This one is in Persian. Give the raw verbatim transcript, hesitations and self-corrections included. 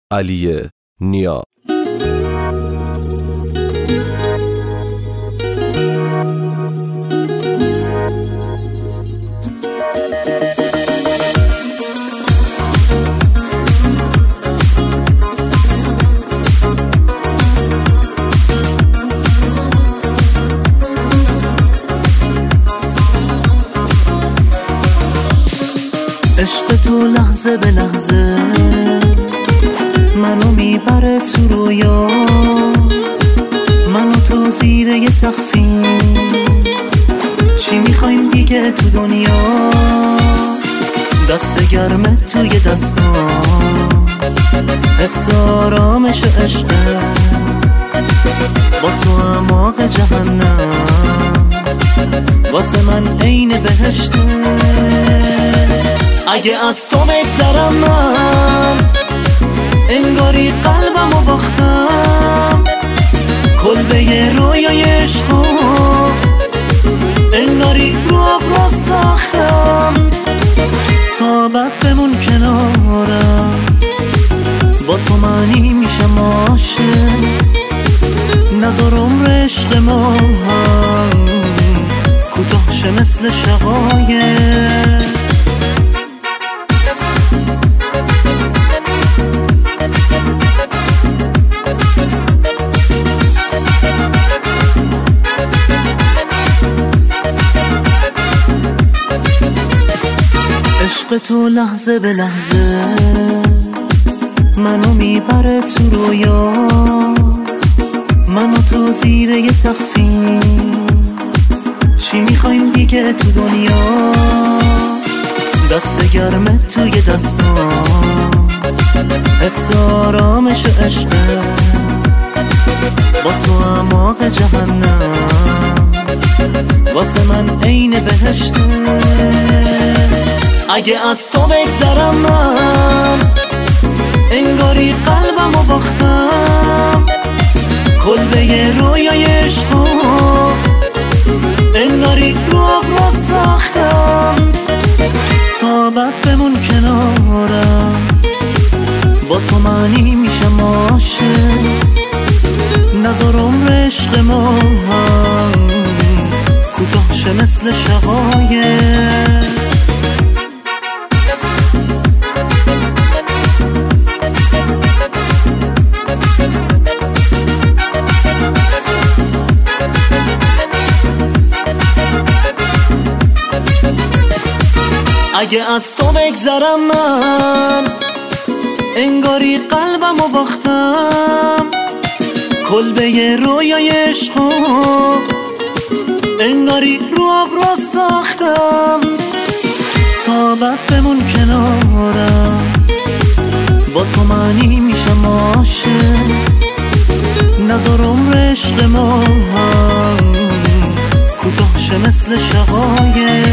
علی نیا. عشق تو لحظه به لحظه منو میبره تو رویا، منو تو زیر یه سقفی، چی میخوایم دیگه تو دنیا؟ دست گرمه توی دستام، حس آرامش عشقه، با تو اعماق جهنم، واسه من عین بهشته. اگه از تو بگذرم من انگاری قلبمو باختم، کلبه رویای عشقو انگاری رو ابرا ساختم. تا بعد بمون کنارم، با تو معنی میشم عاشق، نذار عمر عشق ما هم کوتاه شه مثل شقایق. عشق تو لحظه به لحظه منو میبره تو رویا، منو تو زیر یه سقفی، چی میخوایم دیگه تو دنیا؟ دست گرمه توی دستام، حس آرامش عشقه، با تو اعماق جهنم، واسه من عین بهشته. اگه از تو بگذرم من انگاری قلبمو باختم، کلبه رویای عشقو انگاری رو ابرا ساختم. تا بعد بمون کنارم، با تو معنی میشم عاشق، نذار عمر عشق ما هم کوتاه شه مثل شقایق. اگه از تو بگذرم من انگاری قلبمو باختم، کلبه رویای عشقو انگاری رو ابرا ساختم. تا بعد بمون کنارم، با تو معنی میشم عاشق، نذار عمر عشق ما هم کوتاه شه مثل شقایق.